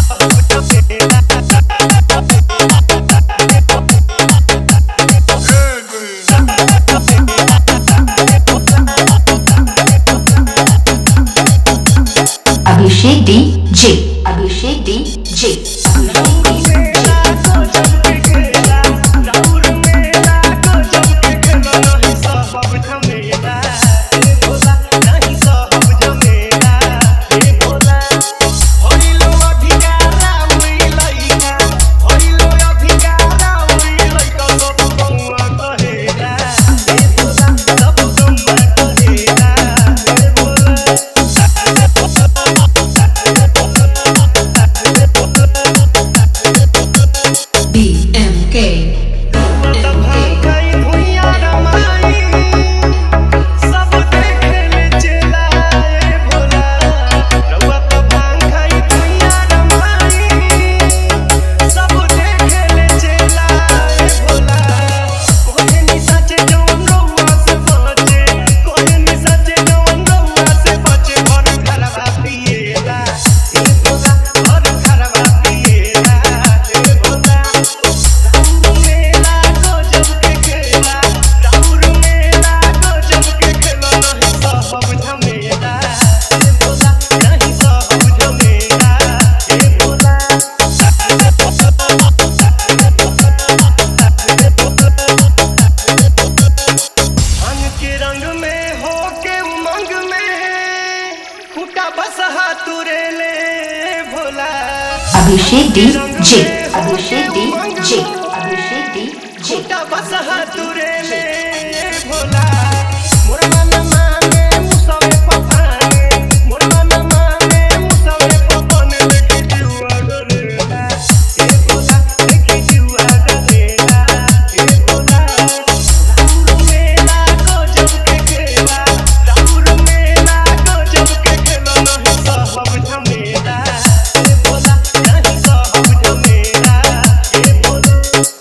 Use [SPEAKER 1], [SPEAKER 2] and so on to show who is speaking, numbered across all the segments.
[SPEAKER 1] Abhishek DJ, Abhishek DJ, Abhishek DJ, Abhishek DJ, Abhishek DJ, बसहा तुरे ले भोला मोर मन माने मुसवे पपाने मोर मन माने मुसवे पपाने लेके जुआ डरेला ए भोला लेके जुआ डरेला ए भोला राउर मेला गजब के खेला राउर मेला गजब के खेला नहीं सहब झमेला ए भोला नहीं सहब झमेला ए Bhola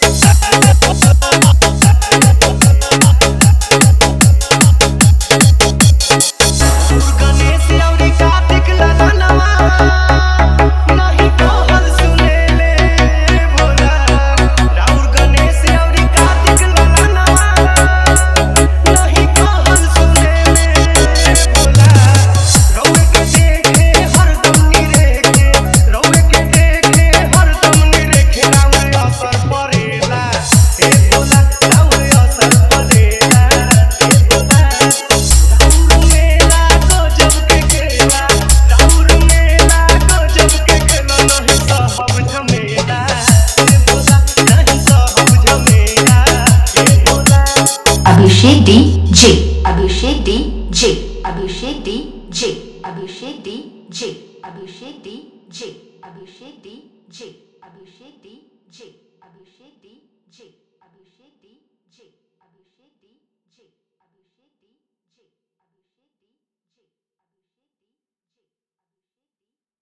[SPEAKER 1] Abhishek DJ, Abhishek DJ, Abhishek DJ, Abhishek DJ, Abhishek DJ, Abhishek DJ, Abhishek DJ, Abhishek DJ।